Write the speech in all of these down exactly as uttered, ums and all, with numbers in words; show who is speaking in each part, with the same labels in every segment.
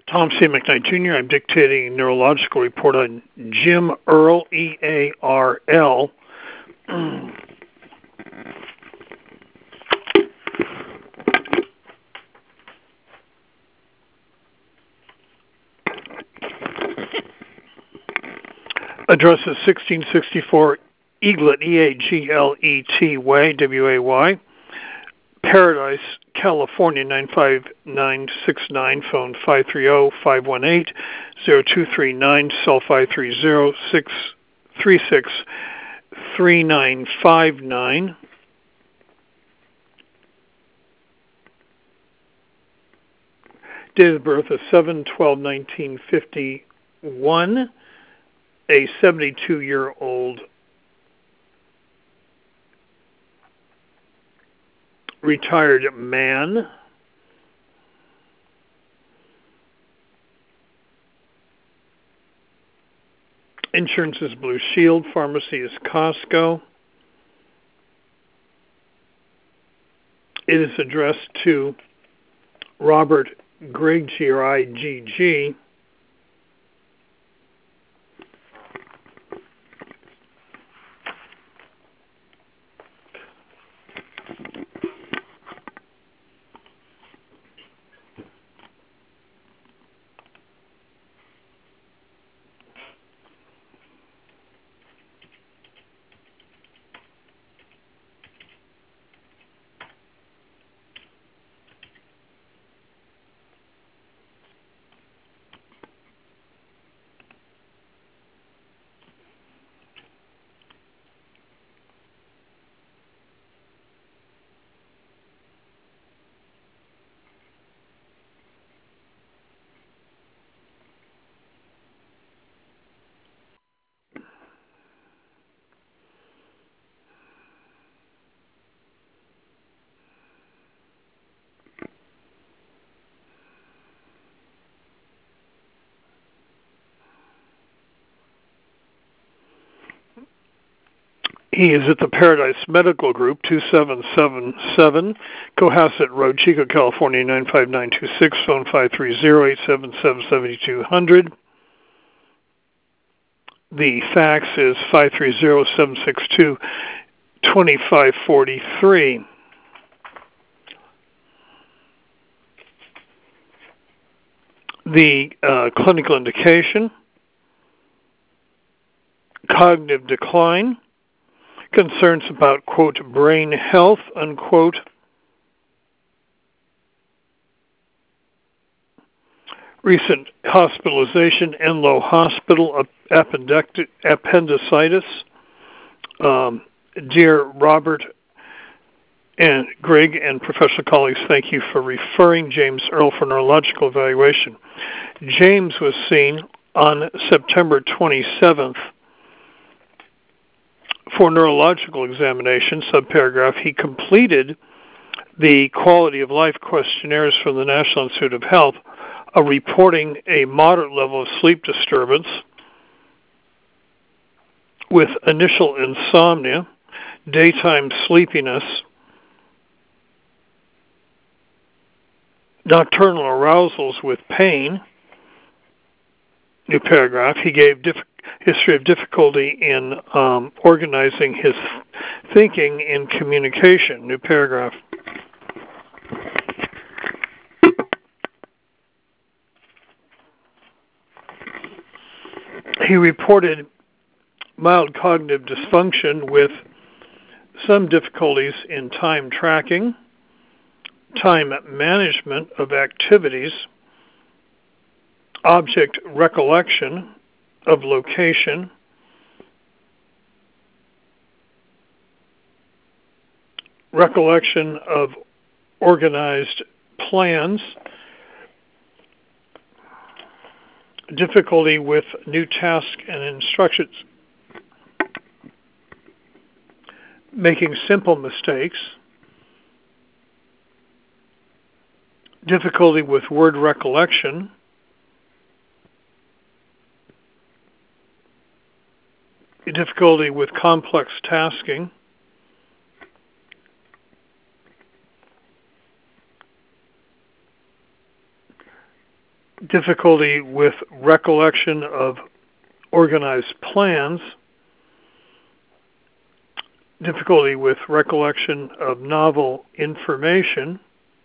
Speaker 1: Tom C. McKnight Junior I'm dictating a neurological report on Jim Earl, E A R L. Address is sixteen sixty-four Eaglet, E A G L E T Way, W A Y, Paradise, California, nine five nine six nine, phone five three zero, five one eight, zero two three nine, cell five three zero, six three six, three nine five nine. Date of birth is seven twelve nineteen fifty-one, a seventy-two-year-old retired man. Insurance is Blue Shield. Pharmacy is Costco. It is addressed to Robert Grigg, G R I G G. He is at the Paradise Medical Group, two seven seven seven, Cohasset Road, Chico, California, nine five nine two six, phone five three zero, eight seven seven, seven two zero zero. The fax is five three zero, seven six two, two five four three. The uh, clinical indication, cognitive decline, concerns about, quote, brain health, unquote, recent hospitalization, Enloe Hospital, appendicitis. Um, dear Robert and Grigg and professional colleagues, thank you for referring James Earl for neurological evaluation. James was seen on September twenty-seventh for neurological examination. Subparagraph, he completed the quality of life questionnaires from the National Institute of Health, uh, reporting a moderate level of sleep disturbance with initial insomnia, daytime sleepiness, nocturnal arousals with pain. New paragraph, he gave diff- history of difficulty in um, organizing his thinking in communication. New paragraph. He reported mild cognitive dysfunction with some difficulties in time tracking, time management of activities, object recollection of location, recollection of organized plans, difficulty with new tasks and instructions, making simple mistakes, difficulty with word recollection, difficulty with complex tasking, difficulty with recollection of organized plans, difficulty with recollection of novel information,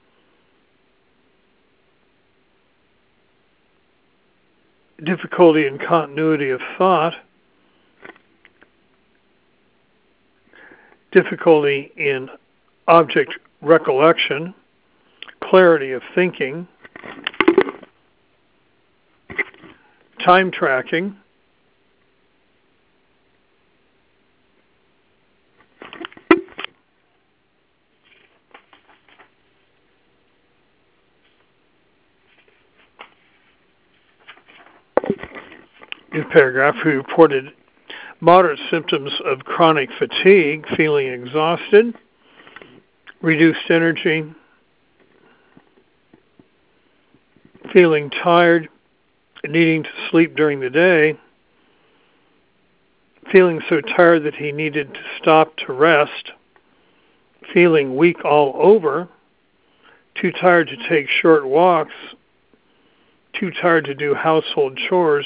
Speaker 1: difficulty in continuity of thought, difficulty in object recollection, clarity of thinking, time tracking, new paragraph, who reported moderate symptoms of chronic fatigue, feeling exhausted, reduced energy, feeling tired, needing to sleep during the day, feeling so tired that he needed to stop to rest, feeling weak all over, too tired to take short walks, too tired to do household chores,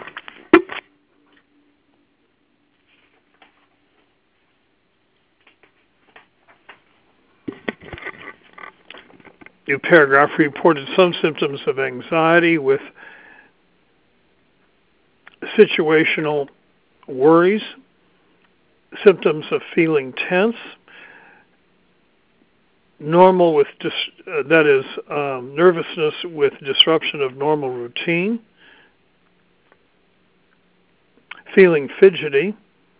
Speaker 1: new paragraph, reported some symptoms of anxiety with situational worries, symptoms of feeling tense, normal with dis uh, that is um, nervousness with disruption of normal routine, feeling fidgety,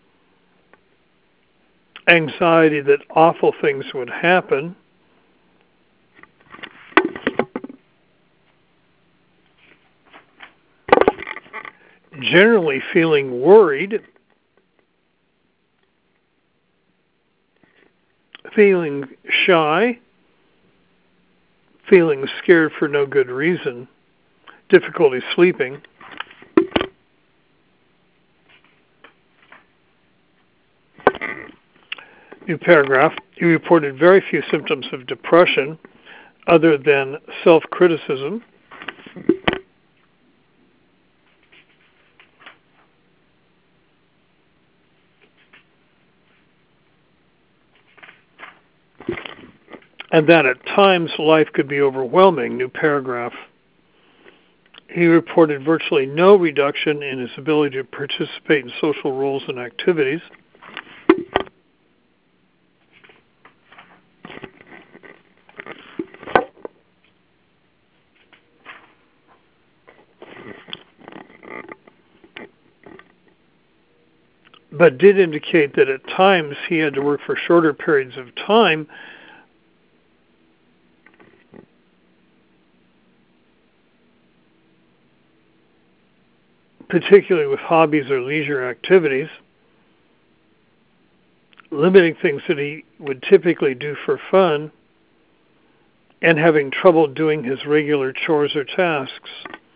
Speaker 1: anxiety that awful things would happen, generally feeling worried, feeling shy, feeling scared for no good reason, difficulty sleeping, new paragraph, he reported very few symptoms of depression other than self-criticism, and that at times life could be overwhelming, new paragraph. He reported virtually no reduction in his ability to participate in social roles and activities. But did indicate that at times he had to work for shorter periods of time particularly with hobbies or leisure activities, limiting things that he would typically do for fun, and having trouble doing his regular chores or tasks.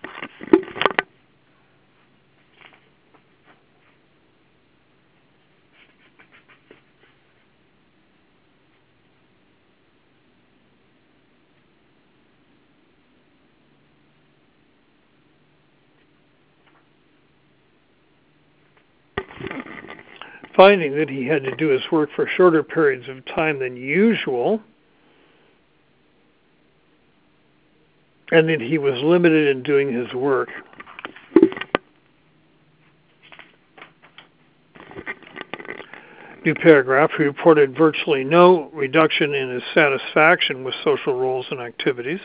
Speaker 1: Finding that he had to do his work for shorter periods of time than usual, and that he was limited in doing his work. New paragraph, he reported virtually no reduction in his satisfaction with social roles and activities.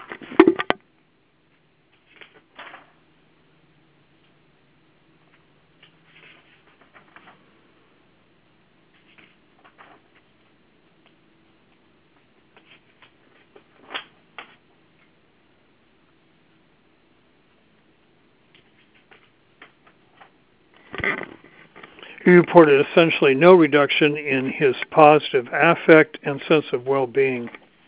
Speaker 1: He reported essentially no reduction in his positive affect and sense of well-being.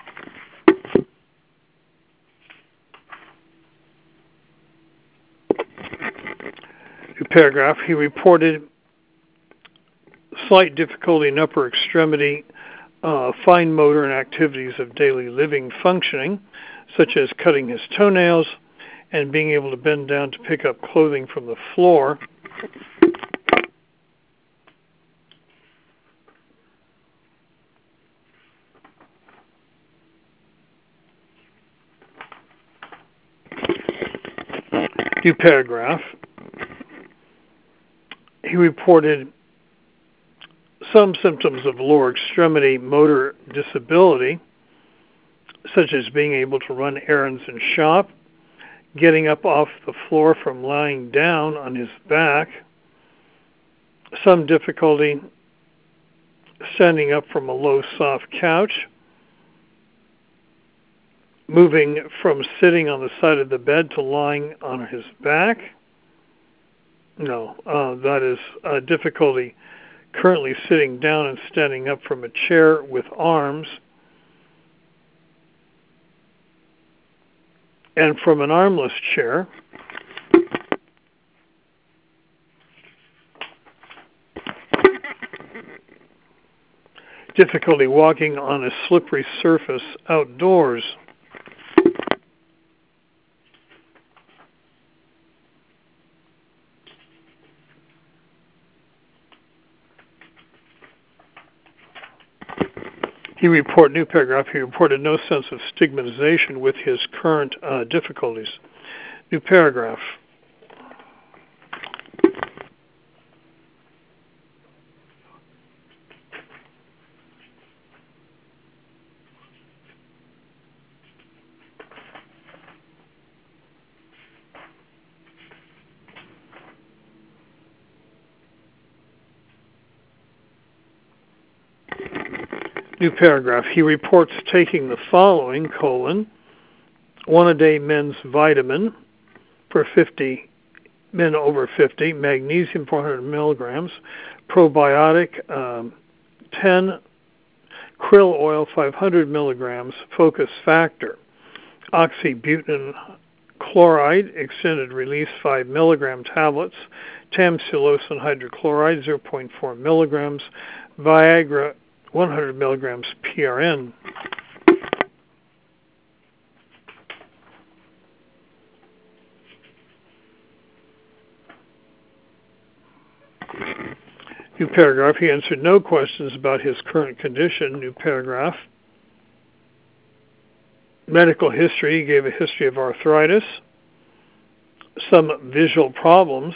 Speaker 1: New paragraph, he reported slight difficulty in upper extremity, uh, fine motor and activities of daily living functioning, such as cutting his toenails and being able to bend down to pick up clothing from the floor. New paragraph. He reported some symptoms of lower extremity motor disability, such as being able to run errands and shop, getting up off the floor from lying down on his back, some difficulty standing up from a low, soft couch, moving from sitting on the side of the bed to lying on his back. No, uh, that is uh, difficulty currently sitting down and standing up from a chair with arms, and from an armless chair. Difficulty walking on a slippery surface outdoors. He report new paragraph. He reported no sense of stigmatization with his current uh, difficulties. New paragraph. New paragraph. He reports taking the following, colon, one a day men's vitamin for fifty, men over fifty, magnesium four hundred milligrams, probiotic um, ten, krill oil five hundred milligrams, focus factor, oxybutynin chloride, extended release five milligram tablets, tamsulosin hydrochloride zero point four milligrams, Viagra one hundred milligrams P R N. New paragraph. He answered no questions about his current condition. New paragraph. Medical history. He gave a history of arthritis, some visual problems,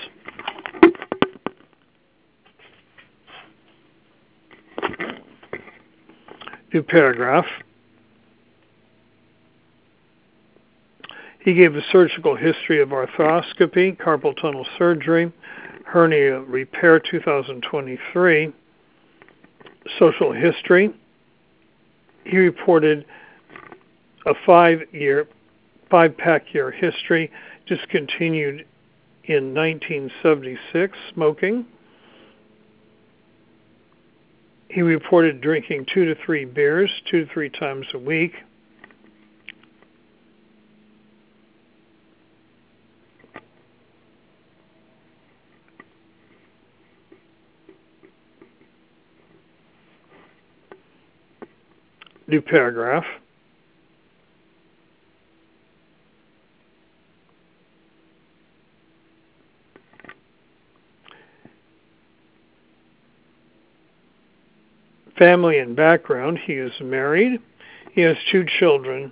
Speaker 1: new paragraph. He gave a surgical history of arthroscopy, carpal tunnel surgery, hernia repair two thousand twenty-three, social history. He reported a five-year, five-pack year history, discontinued in nineteen seventy-six, smoking. He reported drinking two to three beers, two to three times a week. New paragraph. Family and background. He is married. He has two children.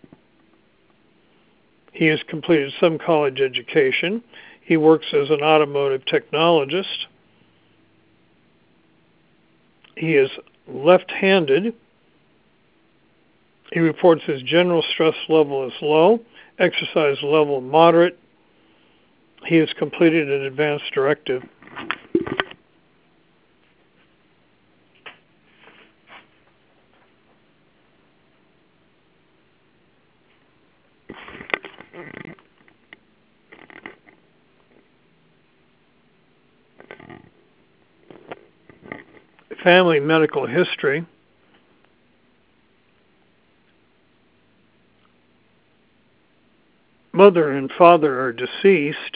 Speaker 1: He has completed some college education. He works as an automotive technologist. He is left-handed. He reports his general stress level is low, exercise level moderate. He has completed an advanced directive. Family medical history. Mother and father are deceased.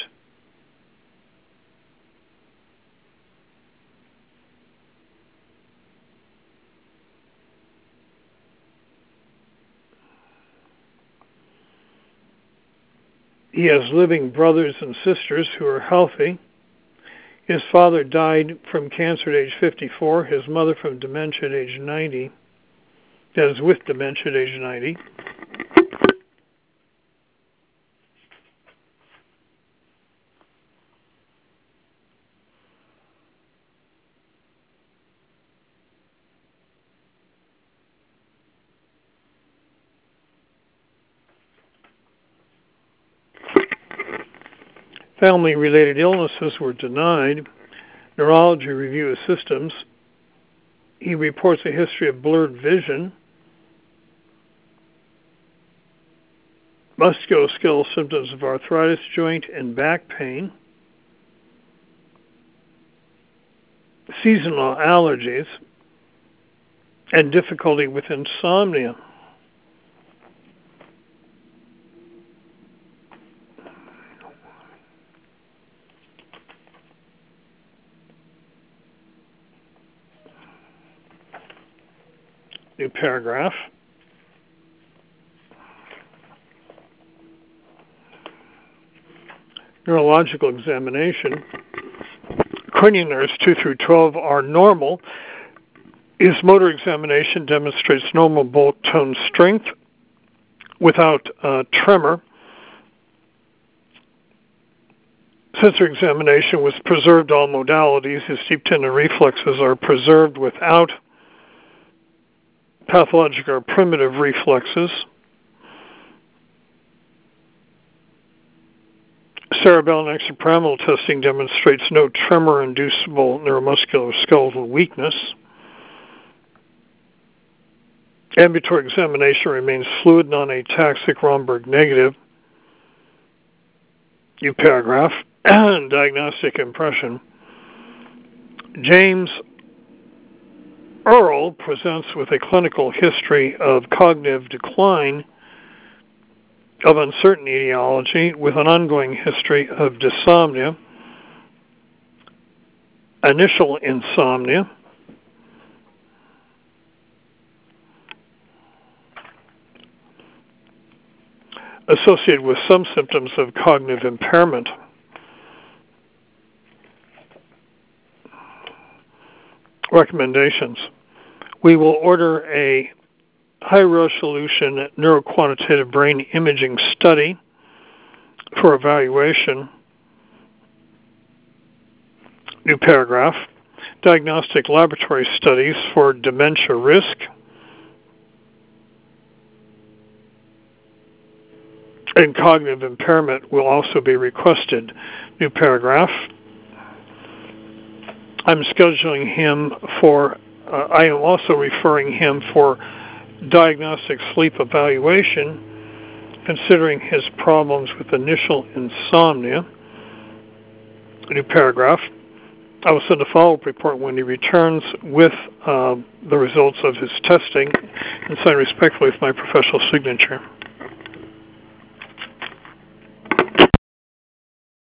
Speaker 1: He has living brothers and sisters who are healthy. His father died from cancer at age fifty-four, his mother from dementia at age ninety. That is, with dementia at age ninety. Family-related illnesses were denied. Neurology review of systems. He reports a history of blurred vision. Musculoskeletal symptoms of arthritis, joint, and back pain. Seasonal allergies. And difficulty with insomnia. New paragraph. Neurological examination. Cranial two through twelve are normal. His motor examination demonstrates normal bolt tone strength without uh, tremor. Sensory examination was preserved all modalities. His deep tendon reflexes are preserved without pathologic or primitive reflexes. Cerebellum and extrapyramidal testing demonstrates no tremor-inducible neuromuscular skeletal weakness. Ambulatory examination remains fluid, non-ataxic, Romberg negative. New paragraph. Diagnostic impression. James Earl presents with a clinical history of cognitive decline of uncertain etiology with an ongoing history of dysomnia, initial insomnia, associated with some symptoms of cognitive impairment. Recommendations. We will order a high-resolution neuroquantitative brain imaging study for evaluation. New paragraph. Diagnostic laboratory studies for dementia risk. And cognitive impairment will also be requested. New paragraph. I'm scheduling him for, uh, I am also referring him for diagnostic sleep evaluation, considering his problems with initial insomnia. New paragraph. I will send a follow-up report when he returns with uh, the results of his testing, and sign respectfully with my professional signature.